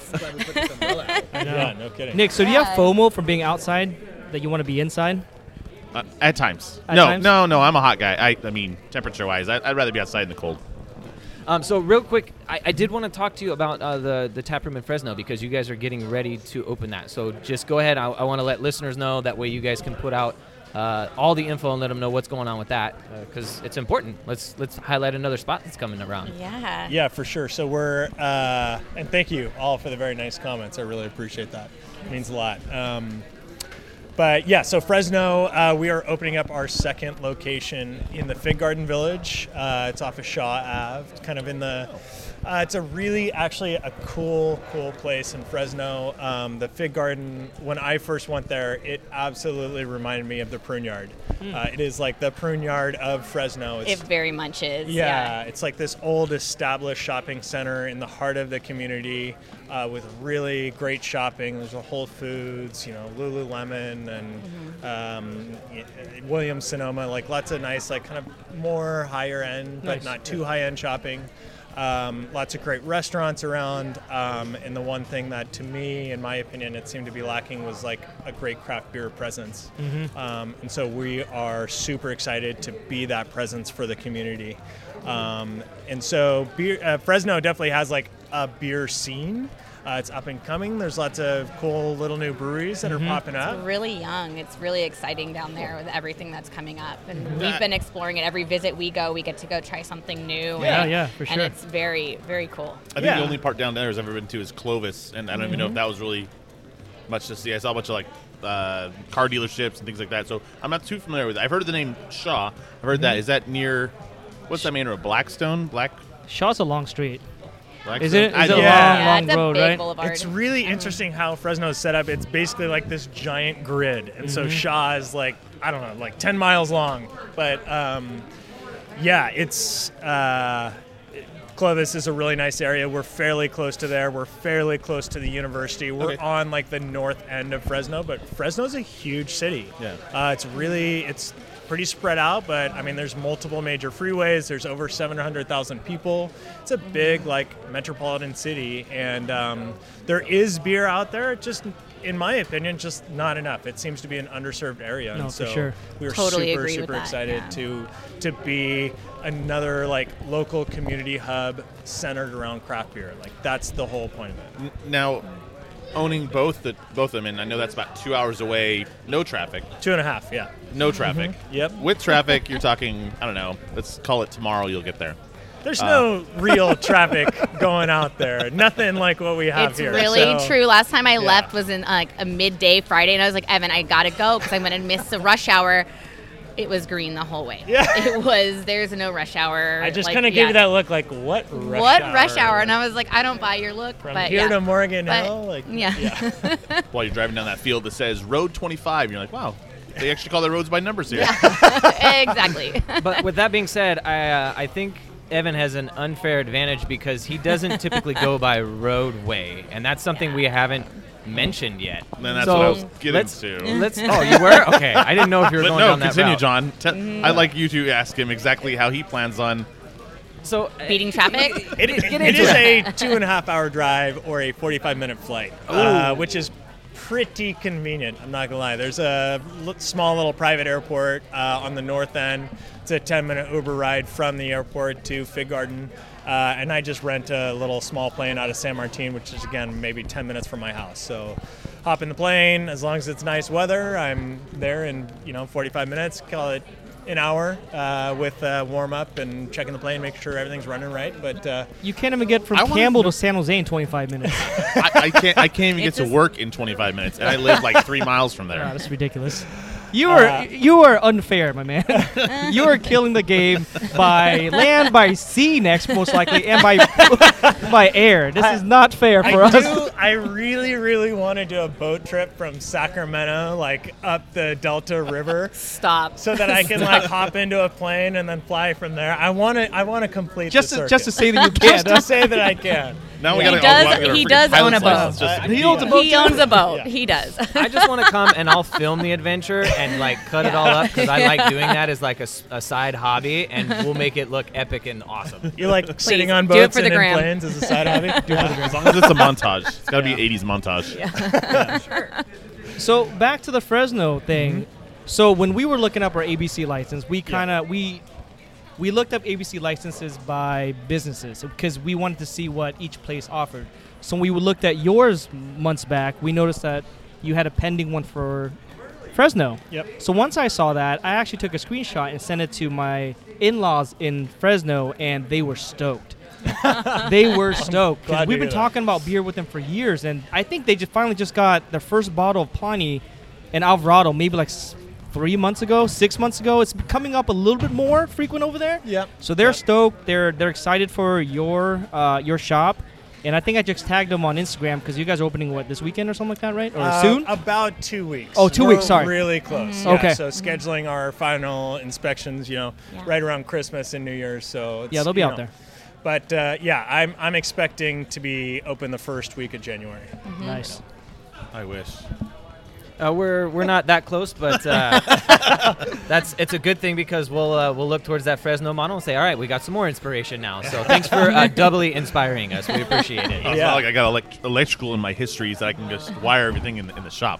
Yeah, no kidding. Nick, so do you have Yeah. FOMO from being outside that you want to be inside? Uh, at times, At no, times? no, no. I'm a hot guy. I, I mean, temperature wise, I, I'd rather be outside in the cold. Um, so real quick, I, I did want to talk to you about uh, the the tap room in Fresno, because you guys are getting ready to open that. So just go ahead. I, I want to let listeners know, that way you guys can put out uh, all the info and let them know what's going on with that, because it's important. Let's let's highlight another spot that's coming around. Yeah. Yeah, for sure. So we're, uh, and thank you all for the very nice comments. I really appreciate that. It means a lot. Um, but yeah, so Fresno, uh, we are opening up our second location in the Fig Garden Village. Uh, it's off of Shaw Ave. It's kind of in the, uh, it's a really actually a cool, cool place in Fresno. Um, the Fig Garden, when I first went there, it absolutely reminded me of the Prune Yard. Uh, it is like the Prune Yard of Fresno. It's, It very much is. yeah, it's like this old established shopping center in the heart of the community uh, with really great shopping. There's a Whole Foods, you know, Lululemon and um, y- Williams Sonoma, like lots of nice, like kind of more higher end, but Nice, not too high end shopping. Um, lots of great restaurants around, um, and the one thing that, to me, in my opinion, it seemed to be lacking was like a great craft beer presence. Um, and so we are super excited to be that presence for the community. Um, and so beer, uh, Fresno definitely has like a beer scene. Uh, it's up and coming. There's lots of cool little new breweries that are popping It's up. really young. It's really exciting down there with everything that's coming up. And we've That- been exploring it. Every visit we go, we get to go try something new. Yeah, and, yeah, for sure. And it's very, very cool. I think Yeah. the only part down there I've ever been to is Clovis, and I don't even know if that was really much to see. I saw a bunch of like uh, car dealerships and things like that, so I'm not too familiar with it. I've heard of the name Shaw. I've heard that. Is that near, what's that main road? Blackstone? Black? Shaw's a long street. Blackstone? Is it? I Is it don't a know. long, yeah, long it's a road, big right? boulevard. It's really interesting how Fresno is set up. It's basically like this giant grid, and so Shaw is like, I don't know, like ten miles long. But um, yeah, it's uh, Clovis is a really nice area. We're fairly close to there. We're fairly close to the university. We're Okay. on like the north end of Fresno, but Fresno's a huge city. Yeah. uh, it's really it's pretty spread out, but I mean, there's multiple major freeways. There's over seven hundred thousand people. It's a big, like, metropolitan city, and um, there is beer out there. Just, in my opinion, just not enough. It seems to be an underserved area, No, and for so sure. we are Totally super, agree with super that, excited yeah. to to be another like local community hub centered around craft beer. Like, that's the whole point of it. N- Now, owning both the both of them, and I know that's about two hours away, no traffic. Two and a half, yeah. No traffic. Yep. With traffic, you're talking, I don't know, let's call it tomorrow, you'll get there. There's Uh, no real traffic going out there. Nothing like what we have It's here. really So- true. Last time I yeah. left was in like a midday Friday, and I was like, Evan, I gotta go because I'm gonna miss the rush hour. It was green the whole way. Yeah. It was. There's no rush hour. I just like, kind of yeah. gave you that look, like, what rush What hour? rush hour? And I was like, I don't buy your look. From but here yeah. to Morgan But- Hill, like, yeah. While you're driving down that field that says Road twenty-five, you're like, wow, they actually call their roads by numbers here. Exactly. But with that being said, I uh, I think Evan has an unfair advantage because he doesn't typically go by roadway, and that's something we haven't mentioned yet. And then that's So what I was getting let's, to. Let's. Oh, you were? Okay, I didn't know if you were But going no, down that continue, route. John. Te- I'd like you to ask him exactly how he plans on So uh, beating traffic. It, Get it into is it. a two and a half hour drive or a forty-five minute flight, uh, which is pretty convenient. I'm not gonna lie. There's a l- small little private airport uh, on the north end. It's a ten minute Uber ride from the airport to Fig Garden, uh, and I just rent a little small plane out of San Martin, which is again maybe ten minutes from my house. So hop in the plane. As long as it's nice weather, I'm there in you know forty-five minutes. Call it an hour uh, with uh, warm up and checking the plane, making sure everything's running right. But uh, You can't even get from I wanna Campbell know- to San Jose in twenty-five minutes. I, I can't. I can't even get It's to just- work in twenty-five minutes, and I live like three miles from Wow, there. that's ridiculous. You are Uh, you are unfair, my man. You are killing the game by land, by sea next, most likely, and by by air. This is not fair for I us. do. I really, really want to do a boat trip from Sacramento, like up the Delta River, Stop. so that I can like hop into a plane and then fly from there. I want to. I want to complete Just the to, circuit. just to say that you can. Just to say that I can. Now we He gotta. does- oh, we gotta he freaking does own a pilot's boat. license just to Uh, be- he owns a boat He owns a boat. Yeah. He does. I just want to come and I'll film the adventure and like cut it all up because I like doing that as like a, s- a side hobby, and we'll make it look epic and awesome. You like sitting on do it boats for the and in gram. planes as a side hobby? Do it for the gram. As long as it's a montage, it's got to be an eighties montage. So back to the Fresno thing. So when we were looking up our A B C license, we kind of we we looked up A B C licenses by businesses because we wanted to see what each place offered. So when we looked at yours months back, we noticed that you had a pending one for Fresno. Yep. So once I saw that, I actually took a screenshot and sent it to my in-laws in Fresno, and they were stoked. They were stoked glad because to we've been hear that. talking about beer with them for years, and I think they just finally just got their first bottle of Pliny and Alvarado maybe like s- three months ago, six months ago. It's coming up a little bit more frequent over there. Yep. So they're Yep. stoked. They're they're excited for your uh, your shop, and I think I just tagged them on Instagram because you guys are opening what this weekend or something like that, right? Or Uh, soon? About two weeks. Oh, two We're weeks, sorry. Really close. Mhm. Yeah, Okay. So scheduling our final inspections, you know, Yeah. right around Christmas and New Year's. So it's, Yeah, they'll be you out know. there. But uh, yeah, I'm I'm expecting to be open the first week of January. Nice. I wish. Uh, we're we're not that close, but uh, that's it's a good thing because we'll uh, we'll look towards that Fresno model and say, all right, we got some more inspiration now. So thanks for uh, doubly inspiring us. We appreciate it. It's Yeah. not like I got elect- electrical in my histories that I can just wire everything in the, in the shop.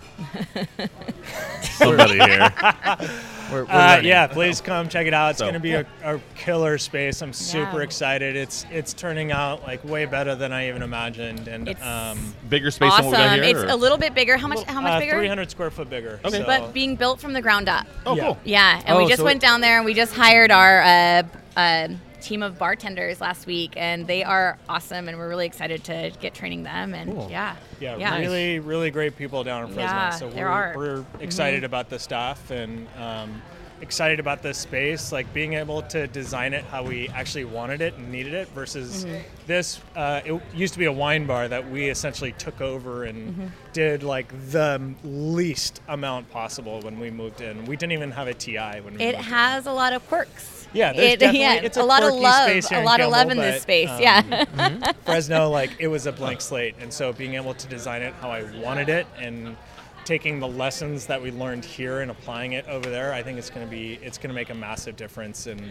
Somebody here. We're, we're Uh, learning. yeah, please come check it out. It's So- going to be a, a killer space. I'm super Yeah. excited. It's it's turning out like way better than I even imagined. And It's um, Bigger space Awesome. than what we got here? It's or- a little bit bigger. How much? How much uh, bigger? three hundred square foot bigger. Okay. So- But being built from the ground up. Oh, Yeah. cool. Yeah, and we Oh, just so went it- down there and we just hired our uh, uh, team of bartenders last week, and they are awesome, and we're really excited to get training them. And Cool. yeah, Yeah, yeah. really, really great people down in Fresno. Yeah, so there we're, are. we're excited about the staff and um, excited about the space. Like being able to design it how we actually wanted it and needed it versus Mm-hmm. this. Uh, it used to be a wine bar that we essentially took over and Mm-hmm. did like the least amount possible when we moved in. We didn't even have a T I when we It moved has a lot of quirks. Yeah, there's it, definitely- yeah, it's a, a lot of quirky love, space here a in lot of love Campbell, in this but, space. um, yeah. in Fresno, like it was a blank slate, and so being able to design it how I wanted it and taking the lessons that we learned here and applying it over there, I think it's going to be it's going to make a massive difference in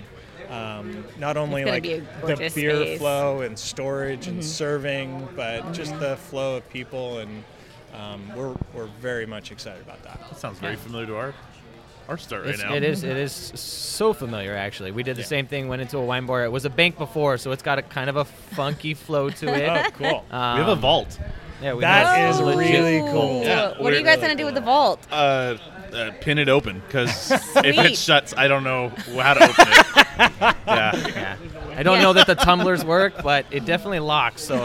um, not only gonna like be a the gorgeous beer space. flow and storage and Mhm. serving, but just the flow of people, and um, we're we're very much excited about that. That sounds very familiar to our our start right It's, now. it is. It is so familiar. Actually, we did the Yeah. same thing. Went into a wine bar. It was a bank before, so it's got a kind of a funky flow to it. Oh, cool. Um, We have a vault. Yeah, we That have is a legit really vault. cool. Yeah, what are we're you guys really gonna do with cool. the vault? Uh, uh, pin it open because if Sweet. it shuts, I don't know how to open it. Yeah. Yeah. I don't Yeah. know that the tumblers work, but it definitely locks. So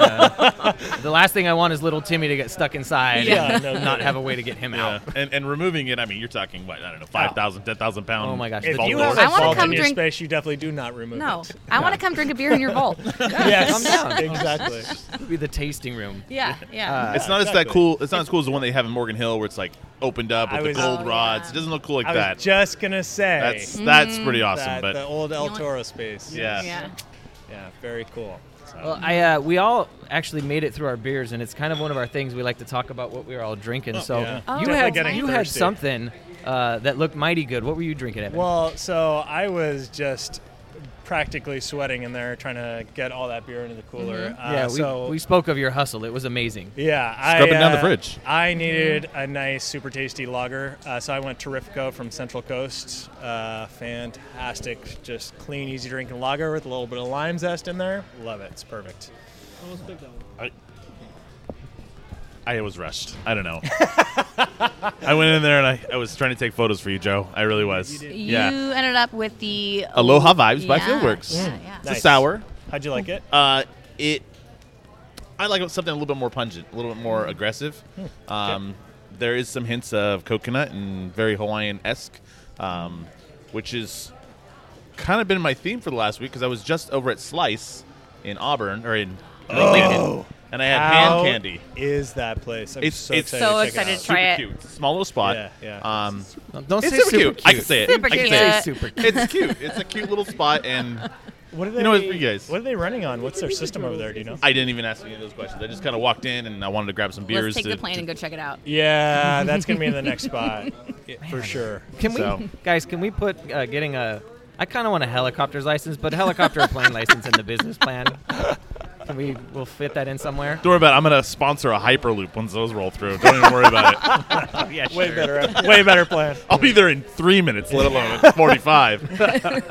uh, the last thing I want is little Timmy to get stuck inside Yeah, and no not kidding. have a way to get him Yeah. out. And and removing it, I mean, you're talking what I don't know, five thousand, ten thousand pound. Oh my gosh, If the you vault have doors. a I wanna vault come in your drink- space, you definitely do not remove No, it. I want to come drink a beer in your vault. Yes, Come down. exactly. It'll be the tasting room. yeah, yeah. Uh, It's not as that exactly. cool. It's not as cool as the one they have in Morgan Hill, where it's like opened up with I the was- gold Oh, rods. yeah. It doesn't look cool like I that. was just gonna say That's that's pretty awesome. that But the old El You know what? Toro space. Yeah. yeah. yeah, very cool. So, Well, I uh, we all actually made it through our beers, and it's kind of one of our things. We like to talk about what we were all drinking. so yeah. Oh, you Definitely had getting you had thirsty. something uh, that looked mighty good. What were you drinking, Evan? well, so I was just practically sweating in there trying to get all that beer into the cooler. Mm-hmm. Uh, yeah, we, so we spoke of your hustle. It was amazing. yeah, Scrubbing I, down the uh, fridge. I needed a nice, super tasty lager, uh, so I went Terrifico from Central Coast. Uh, fantastic, just clean, easy drinking lager with a little bit of lime zest in there. Love it. It's perfect. I, I was rushed. I don't know. I went in there and I, I was trying to take photos for you, Joe. I really was. You Yeah. ended up with the Aloha Vibes by yeah, Fieldworks. Yeah, yeah. It's a Nice. sour. How'd you like it? Uh, it. I like something a little bit more pungent, a little bit more aggressive. Um, there is some hints of coconut and very Hawaiian-esque, um, which is kind of been my theme for the last week because I was just over at Slice in Auburn or in Oh. Lincoln, and I had How hand candy. is that place? I'm It's- so it's excited so to check excited it to out. try Super it. cute. It's a small little spot. Yeah, yeah. Um, Don't it's say super, super cute. I can say it. Super I can cute. say it. Super cute. It's cute. It's a cute little spot, and What are they? You know what, you guys- What are they running on? What's their system over there? Do you know? I didn't even ask any of those questions. I just kind of walked in, and I wanted to grab some beers. Let's take to, the plane to- and go check it out. Yeah, that's gonna be in the next spot for sure. Can we, So- guys? Can we put uh, getting a? I kind of want a helicopter's license, but a helicopter or plane license in the business plan. Can we? We'll fit that in somewhere. Don't worry about it. I'm going to sponsor a Hyperloop once those roll through. Don't even worry about it. yeah, Way better, way better plan. I'll be there in three minutes, let alone at forty-five.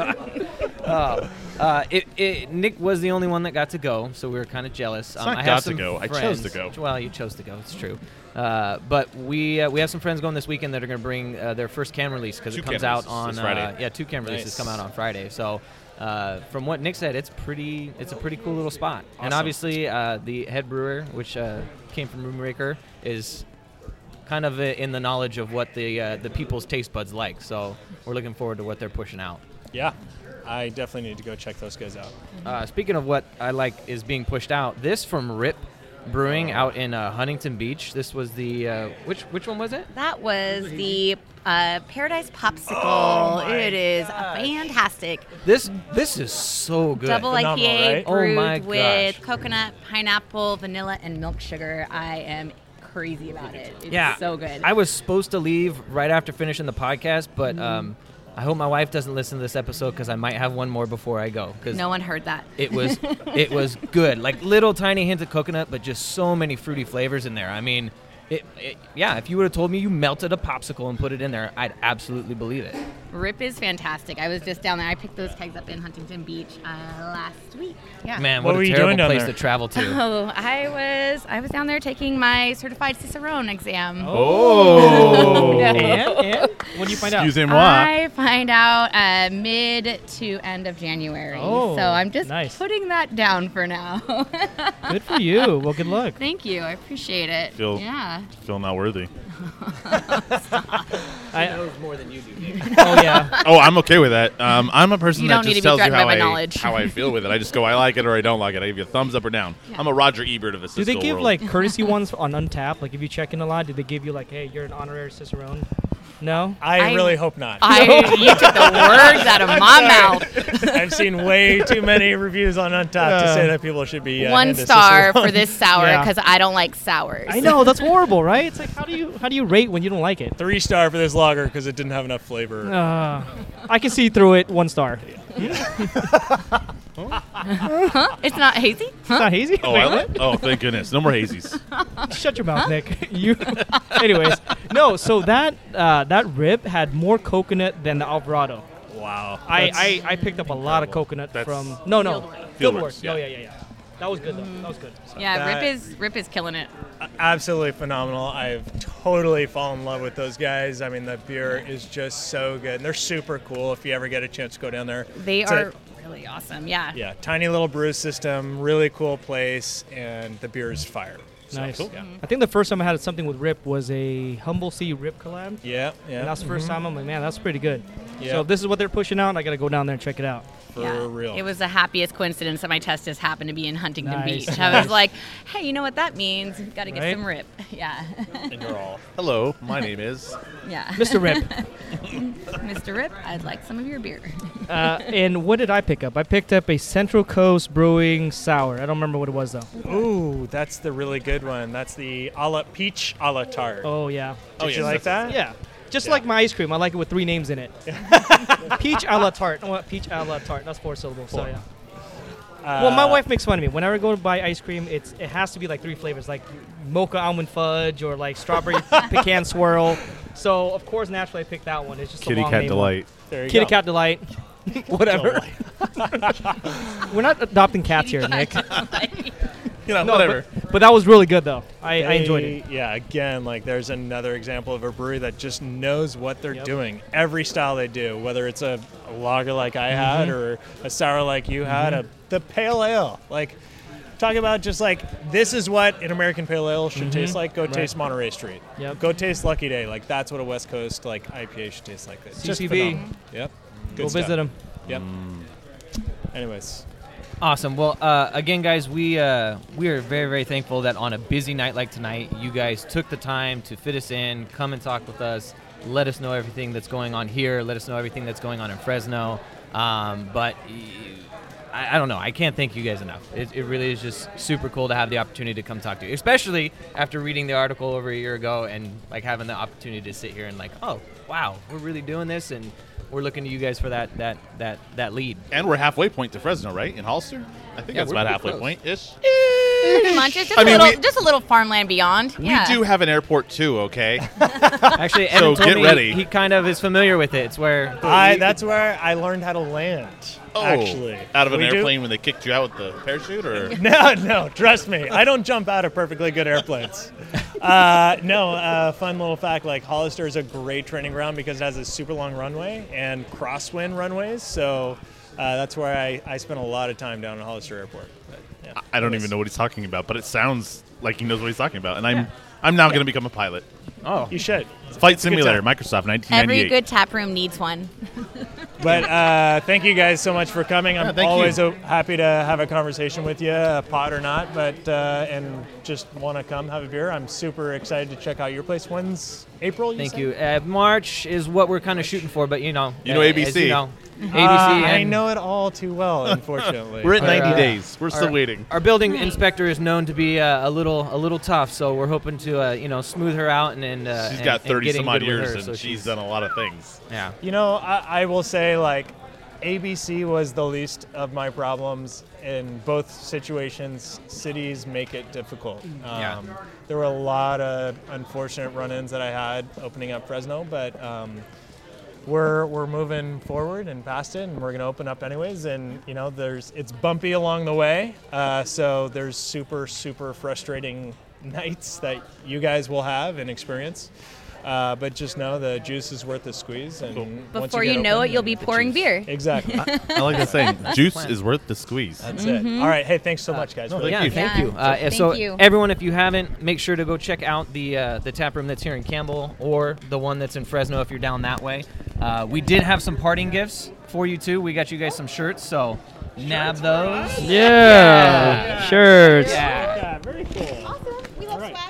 Oh, uh, it, it, Nick was the only one that got to go, so we were kind of jealous. Um, not I got have to some go. I chose friends- to go. Well, you chose to go. It's true. Uh, but we uh, we have some friends going this weekend that are going to bring uh, their first cam release because Two it comes cam out releases on this Friday. Uh, yeah, two cam releases Nice. come out on Friday. So. Uh, from what Nick said, it's pretty. It's a pretty cool little spot, and Awesome. obviously uh, the head brewer, which uh, came from Moonraker, is kind of uh, in the knowledge of what the uh, the people's taste buds like. So we're looking forward to what they're pushing out. Yeah, I definitely need to go check those guys out. Uh, speaking of what I like is being pushed out, this from Rip Brewing out in uh, Huntington Beach. This was the uh, which which one was it? That was the uh, Paradise Popsicle. Oh my it is gosh. fantastic. This this is so good. Double Phenomenal, I P A right? Oh brewed my with gosh. coconut, pineapple, vanilla, and milk sugar. I am crazy about it. It's yeah, so good. I was supposed to leave right after finishing the podcast, but um, I hope my wife doesn't listen to this episode because I might have one more before I go. Cause no one heard that. It was it was good, like little tiny hints of coconut, but just so many fruity flavors in there. I mean, it, it yeah. If you would have told me you melted a popsicle and put it in there, I'd absolutely believe it. Rip is fantastic. I was just down there. I picked those kegs up in Huntington Beach uh, last week. Yeah. Man, What what, were a you terrible doing down place there? to travel to. Oh, I was I was down there taking my certified Cicerone exam. Oh. Yeah. And, and what do you find out? Excusez-moi. I find out uh, mid to end of January. Oh, so I'm just nice. putting that down for now. Good for you. Well, good luck. Thank you. I appreciate it. Feel- yeah. Feel not worthy. I, knows more than you do, Nick. oh yeah. Oh, I'm okay with that. Um, I'm a person You that don't just need to be tells you threatened how by my I, knowledge. how I feel with it. I just go, I like it or I don't like it. I give you a thumbs up or down. Yeah. I'm a Roger Ebert of the Do they Cisco give world. like courtesy ones on Untappd? Like if you check in a lot, do they give you like, hey, you're an honorary Cicerone? No. I, I- really hope not. I, you took the words out of my mouth. I've seen way too many reviews on Untappd to say that people should be uh, One into star Cicerone. for this sour Yeah. because I don't like sours. I know that's horrible, right? It's like how do you how do you rate when you don't like it? Three star for this lager because it didn't have enough flavor. Uh, I can see through it. One star. It's not hazy? It's not hazy. Oh, Wait, I what? like- oh, thank goodness. No more hazies. Shut your mouth, Nick. You. Anyways, no. So that uh, that rip had more coconut than the Alvarado. Wow. I, That's- I, I picked up a lot of incredible. coconut That's- from no no Fieldworks. Fieldworks. Fieldworks, Oh yeah. yeah yeah yeah. That was good though. That was good. Yeah, That- Rip is Rip is killing it. absolutely phenomenal. I've totally fallen in love with those guys. I mean, the beer is just so good. And they're super cool if you ever get a chance to go down there. They It's a- are really awesome. Yeah. yeah, tiny little brew system, really cool place, and the beer is fire. So, Nice. Yeah, I think the first time I had something with Rip was a Humble Sea Rip collab. yeah. yeah. And that's the 1st time I'm like, man, that's pretty good. Yeah. So if this is what they're pushing out, I got to go down there and check it out. For Yeah. real. It was the happiest coincidence that my test just happened to be in Huntington Nice, Beach. I was like, hey, you know what that means? Got to get Right? some Rip. Yeah. And you're all, hello, my name is. yeah. Mister Rip. Mister Rip, I'd like some of your beer. uh, and what did I pick up? I picked up a Central Coast Brewing Sour. I don't remember what it was though. Ooh, that's the really good one. That's the a la peach a la tart. Oh yeah. Did Oh, you yes, like that's- that? Yeah. Just Yeah. like my ice cream, I like it with three names in it. Peach a la tarte. I want peach a la tarte. That's four syllables. So Four. yeah. Uh, Well, my wife makes fun of me. Whenever I go to buy ice cream, it's it has to be like three flavors, like mocha almond fudge or like strawberry pecan swirl. So of course, naturally, I picked that one. It's just Kitty a long Cat name Delight. There you Kitty go. Cat Delight. Whatever. We're not adopting cats here, Nick. You know, No, whatever. But, but that was really good, though. I, I enjoyed They- it. Yeah, again, like there's another example of a brewery that just knows what they're Yep. doing. Every style they do, whether it's a, a lager like I had Mm-hmm. or a sour like you had, a, the pale ale. Like, talk about just like this is what an American pale ale should taste like. Go Mm-hmm. Right. taste Monterey Street. Yep. Go taste Lucky Day. Like that's what a West Coast like I P A should taste like. It's just C C B. phenomenal. Yep. Good Go stuff. visit them. Yep. Anyways. Awesome. Well, uh, again, guys, we uh, we are very, very thankful that on a busy night like tonight, you guys took the time to fit us in, come and talk with us, let us know everything that's going on here, let us know everything that's going on in Fresno. Um, but y- I, I don't know. I can't thank you guys enough. It, it really is just super cool to have the opportunity to come talk to you, especially after reading the article over a year ago and like having the opportunity to sit here and like, oh, wow, we're really doing this, and we're looking to you guys for that that that that lead. And we're halfway point to Fresno, right? In Hollister? I think Yeah, that's we're about pretty halfway close. point ish. Pretty much. It's just I a mean, little, we- just a little farmland beyond. Yeah. We do have an airport too, okay? Actually, Evan So told get me ready. he kind of is familiar with it. It's where I that's where I learned how to land. Oh, actually, out of an We do- airplane when they kicked you out with the parachute, or No, no, trust me. I don't jump out of perfectly good airplanes. Uh, no, uh, fun little fact, like Hollister is a great training ground because it has a super long runway and crosswind runways. So uh, that's where I, I spent a lot of time down at Hollister Airport. But, yeah. I don't even know what he's talking about, but it sounds like he knows what he's talking about. And I'm I'm now going to become a pilot. oh You should. Flight It's a good Simulator, time. Microsoft, nineteen Every ninety-eight. good tap room needs one. But uh, thank you guys so much for coming. I'm Yeah, thank always you. uh, happy to have a conversation with you, a pod or not, but uh, and just want to come have a beer. I'm super excited to check out your place. When's April? You Thank said? you. Uh, March is what we're kind of shooting for, but you know, You know uh, A B C. as you know, A B C. Uh, I and know it all too well, unfortunately. We're at Our, ninety uh, days. We're still our- waiting. Our building inspector is known to be uh, a little a little tough, so we're hoping to uh, you know smooth her out and and uh, She's and- got and thirty get in some odd good with years, her, and so she's done a lot of things. yeah. You know, I, I will say, like, A B C was the least of my problems in both situations. Cities make it difficult. Um, Yeah. There were a lot of unfortunate run-ins that I had opening up Fresno, but um, we're we're moving forward and past it, and we're going to open up anyways. And you know, there's it's bumpy along the way, uh, so there's super super frustrating nights that you guys will have and experience. Uh, but just know the juice is worth the squeeze. And once Before get you know open, it, you'll be the pouring juice- beer. Exactly. I like that saying. Juice is worth the squeeze. That's it. All right. Hey, thanks so much, guys. no, Really thank Yeah, you. thank Yeah. you. Uh, Thank so you. everyone, if you haven't, make sure to go check out the uh, the tap room that's here in Campbell or the one that's in Fresno if you're down that way. Uh, we did have some parting gifts for you too. We got you guys some shirts, so nab those. Yeah. Shirts. Yeah, very cool. Awesome. We love swag.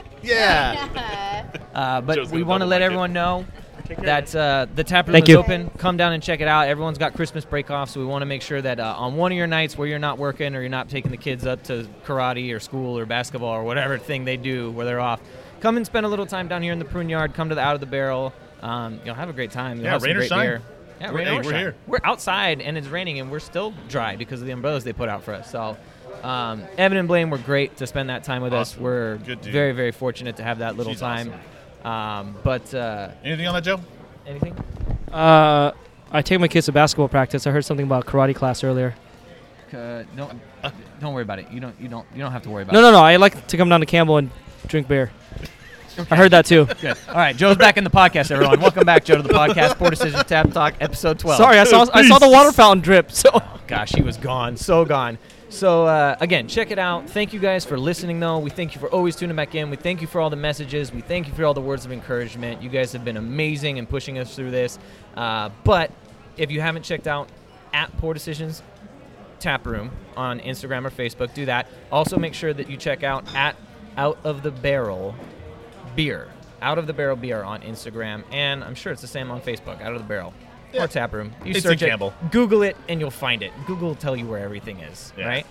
Yeah. Uh, but Joe's we gonna want to double let mic it. everyone know Take care. that uh, the tap room Thank is you. open. Come down and check it out. Everyone's got Christmas break off, so we want to make sure that uh, on one of your nights where you're not working or you're not taking the kids up to karate or school or basketball or whatever thing they do where they're off, come and spend a little time down here in the prune yard. Come to the Out of the Barrel. Um, you'll have a great time. You'll Yeah, have some rain or great shine. beer. Yeah, We're- rain hey, or we're shine. here. We're outside and it's raining and we're still dry because of the umbrellas they put out for us. So. Um, Evan and Blaine were great to spend that time with us. Awesome. We're Good dude. very, very fortunate to have that little She's time. Um, but uh, Anything on that, Joe? anything? Uh, I take my kids to basketball practice. I heard something about karate class earlier. Uh, don't don't worry about it. You don't you don't you don't have to worry about No, it. no, no. I like to come down to Campbell and drink beer. I heard that too. Good. All right, Joe's back in the podcast, everyone. Welcome back, Joe, to the podcast. Poor Decisions Tap Talk, episode twelve. Sorry, I saw I saw the water fountain drip. So Gosh, he was gone, so gone. So uh, again, check it out. Thank you guys for listening, though. We thank you for always tuning back in. We thank you for all the messages. We thank you for all the words of encouragement. You guys have been amazing in pushing us through this. Uh, but if you haven't checked out at Poor Decisions Tap Room on Instagram or Facebook, do that. Also, make sure that you check out at Out of the Barrel Beer. Out of the Barrel Beer on Instagram, and I'm sure it's the same on Facebook. Out of the Barrel or Tap Room. You It's search in it, Campbell. Google it, and you'll find it. Google will tell you where everything is, Yeah. right?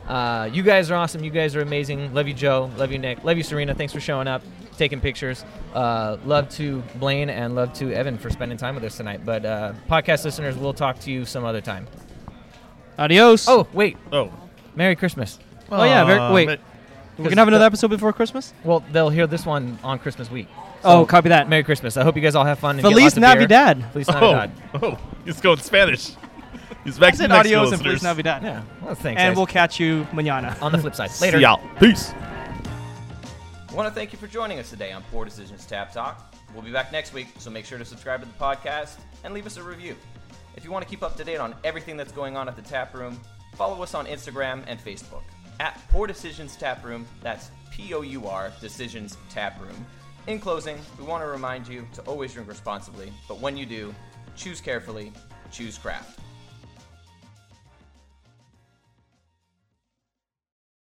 Uh, you guys are awesome. You guys are amazing. Love you, Joe. Love you, Nick. Love you, Serena. Thanks for showing up, taking pictures. Uh, love to Blaine and love to Evan for spending time with us tonight. But uh, podcast listeners, we'll talk to you some other time. Adios. Oh, wait. Oh. Merry Christmas. Oh, yeah. Very, Aw, wait. ma- We're going to have another episode before Christmas? Well, they'll hear this one on Christmas week. Oh, copy that. Merry Christmas. I hope you guys all have fun. And get Feliz lots of beer. Navidad. Feliz Oh, Navidad. oh, he's going Spanish. He's back I to said Mexico, adios and Feliz listeners. Navidad. Yeah. Well, thanks, And guys. we'll catch you mañana. on the flip side. Later. See y'all. Peace. I want to thank you for joining us today on Poor Decisions Tap Talk. We'll be back next week, so make sure to subscribe to the podcast and leave us a review. If you want to keep up to date on everything that's going on at the Tap Room, follow us on Instagram and Facebook at Poor Decisions Tap Room. That's P O U R Decisions Tap Room. In closing, we want to remind you to always drink responsibly, but when you do, choose carefully, choose craft.